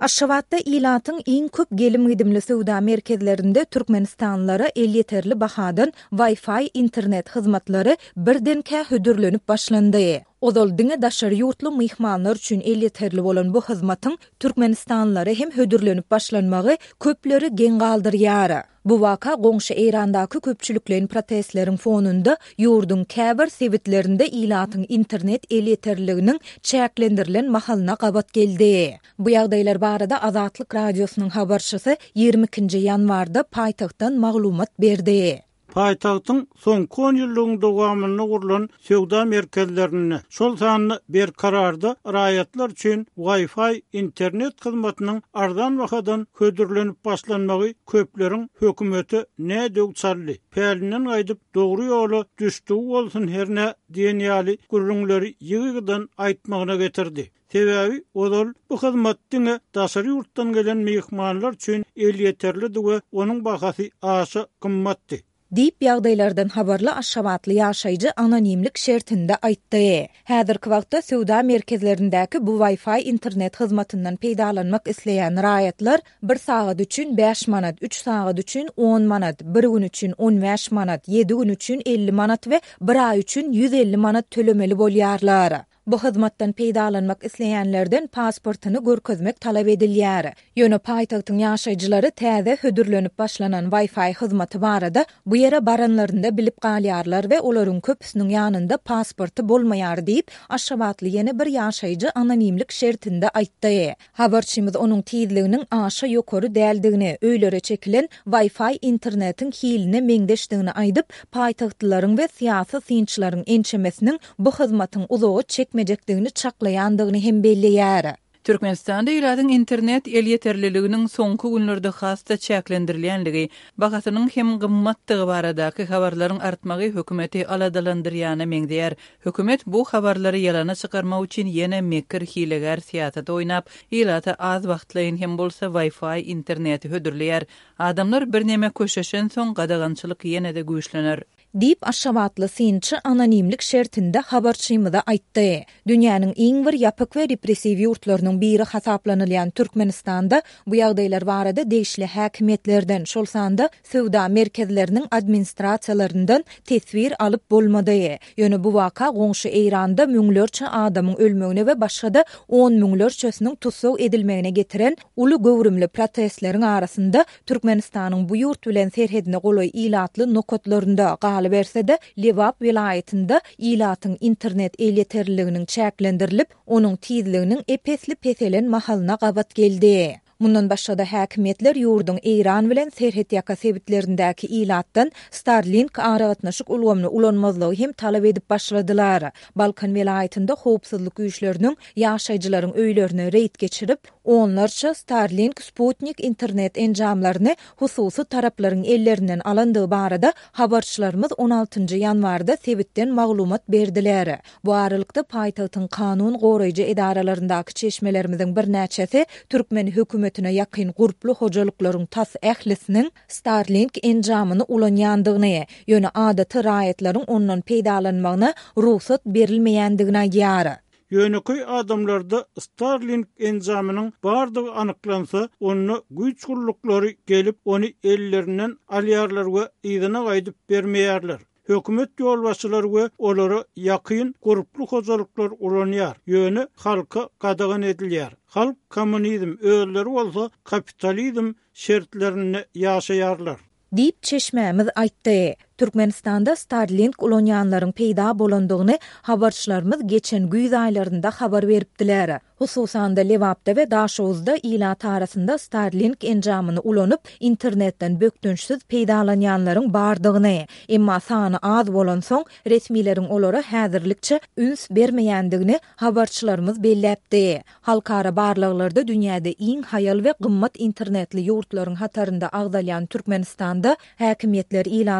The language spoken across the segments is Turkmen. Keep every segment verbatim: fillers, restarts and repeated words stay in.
Aşgabatda ilatyň iň köp gelim gidimli sowda merkezlerinde Türkmenistanlara el yeterli bahadan Wi-Fi internet hyzmatlary birdenkä hödürlenip başlandy. Ozal diňe daşary ýurtly myhmanlar üçin el yeterli bolan bu hyzmatyň Türkmenistanlara hem hödürlenip başlanmagy köpleri geň galdyrýar. Bu waka goňşy Eýrandaky köpçüliklerin protestleriň fonunda ýurdun käbir sebitlerinde ilatyň internet el yeterliginiň çäklendirilen mahalyna gabat geldi. Bu ýagdaýlar barada Azatlyk radiosynyň habarçysy ýigirme ikinji ýanwarda paýtagtdan maglumat berdi. Paýtagtyň soňky on ýyllygyň dowamyny gurulan sowda merkezlerini şol sanyny berkararda raýatlar üçin Wi-Fi internet hyzmatynyň ardan wakadan hödürlenip başlanmagy köpleriň hökümeti näde uçarly pälinden gaýdyp dogry ýoly düşdügi bolsun herne diýen ýaly gurrunlary ýygydan aýtmagyna getirdi. Sebebi olal bu hyzmatdyň daşary ýurtdan gelen myhmanlar üçin el yeterli we onuň bahasy aşa gymmatdy. Diýip ýagdaýlardan habarly Aşgabatly ýaşaýjy anonimlik şertinde aýtdy. Häzirki wagtda sowda merkezlerindäki bu Wi-Fi internet hyzmatyndan peýdalanmak isleýän raýatlar bir sagat üçin beş manat, üç sagat üçin on manat, bir gün üçin on beş manat, ýedi gün üçin elli manat we bir ay üçin yüz elli manat tölemeli bolýarlar. Bu hyzmatdan peýdalanmak isleýänlerden pasportyny görkezmek talap edilýär. Ýöne paýtagtyň ýaşaýjylary täze hödürlenip başlanan Wi-Fi hyzmaty barada bu ýere baranlarynda bilip galýarlar we olaryň köpüsiniň ýanynda pasporty bolmaýar diýip Aşgabatly ýene bir ýaşaýjy anonimlik şertinde aýtdy. Habarçymyz onuň tiýdliginiň aşa ýokary däldigini, öýlere çekilen Wi-Fi internetiň hiline meňdeşdigini aýdyp, paýtagtlaryň we syýasy synçylaryň ençemesiniň bu hyzmatyň uzogy çekmejekdigini çaklaýandygyny hem belliýär. Türkmenistanda ýyladyň internet el yeterliliginiň soňky günlerde hasda çäklendirilýänligi, bahasynyň hem gymmatdygy baradaky habarlaryň artmagy hökümeti aladalandyrýany meňdeýär. Hökümet bu habarlary ýalana çykarmak üçin ýene mekir hilegar siýasat oýnap, ýylata az wagtlaýyn hem bolsa Wi-Fi interneti hödürleýär. Adamlar bir näme köşeşen soň gadagançylyk ýene-de güýçlenir. Diýip Aşgabatly synçy anonimlik şertinde habarçymyza aýtdy. Dünýäniň iň bir ýapyk we repressiw ýurtlarynyň biri hasaplanylýan Türkmenistanda bu ýagdaýlar barada degişli häkimetlerden şol sanda sowda merkezleriniň administrasiýalaryndan tesbir alyp bolmady. Ýöne bu waka goňşy Eýranda müňlerçe adamyň ölmegine we başga-da on müňlerçesiniň tutsak edilmegine getiren uly gowrumly protestleriň arasynda Türkmenistanyň bu ýurt bilen serhedine goloý ilatly nokotlarynda berse-de Lewap vilayetinde ilatyň internet el yeterliliginiň çäklendirilip, onuň tiýdliginiň epesli peselen mahalyna gabat geldi. Mundan başga-da häkimetler ýurdun Eýran bilen serhet ýaka sebitlerindäki ilatdan Starlink aragatnaşyk ulgamly ulanmazlygy hem talap edip başladylar. Balkan vilayetinde howpsuzlyk güýçleriniň ýaşaýjylaryň öýlerine reýt geçirip, onlarça Starlink Sputnik internet enjamlaryny hususy taraplaryň ellerinden alandygy barada habarçylarymyz on altynjy ýanwarda sebitden maglumat berdiler. Bu aralykda paýtagtyň kanun goraýjy edaralaryndaky çeşmelerimiziň bir näçesi Türkmen hökümeti ýakyn gurplu hojalyklaryň tas ählisiniň Starlink enjamyny ulanýandygyny, ýöne adaty raýatlaryň ondan peýdalanmagyna ruhsat berilmeýändigini aýdýar. Ýöneköy adamlarda Starlink enjamynyň bardygy anyklansa, onu güýç gurluklary gelip onu ellerinden alýarlar we ýygyna gaýdyp bermeýärler. Hökümet ýolbaşçylary we olara ýakyn gurplu hojalyklar ulanýar. Ýöne halka gadagan edilýär. Halk kommunizm öýleri bolsa kapitalizm şertlerini ýaşaýarlar. Diýip çeşmämiz aýtdy. Türkmenistanda Starlink ulanýanlaryň peýda bolandygyny habarçylarymyz geçen güýz aýlarynda habar beripdiler. Hususan da Lewapda we Daşowuzda ilat arasynda Starlink enjamyny ulanyp internetden bökdünçsiz peýdalanýanlaryň bardygyny, emma sany az bolan soň resmiýlerin olara häzirlikçe üns bermeýändigini habarçylarymyz belläpdi. Halkara barlyklarda dünýäde iň haýal we gymmat internetli ýurtlaryň hatarynda agdalýan Türkmenistanda häkimetler ilatyň internet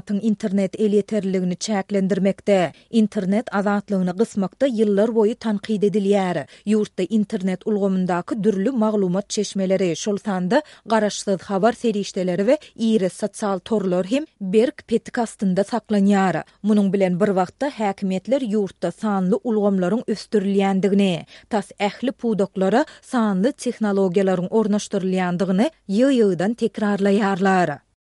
internet elyeterliligini çäklendirmekde. Internet azatlygyny gysmakda ýyllar boyu tanqid edilýär. Ýurtda internet ulgamyndaky dürli maglumat çeşmeleri, şol sanda garaşsyz habar serişdeleri we iri sosial torlar hem Berk Petkastynda saklanýar. Munyň bilen bir wagtda häkimetler ýurtda sanly ulgamlaryň östürilýändigini, tas ähli pudoklara sanly tehnologiýalaryň ornaşdyrylýandygyny ýy-ýydan tekrarlaýarlar.